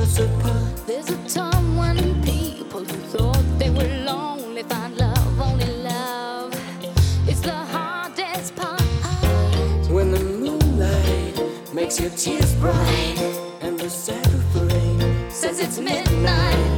us apart. There's a time when people who thought they were lonely find love, only love. It's the hardest part. When the moonlight makes your tears bright, and the sad refrain Says it's midnight.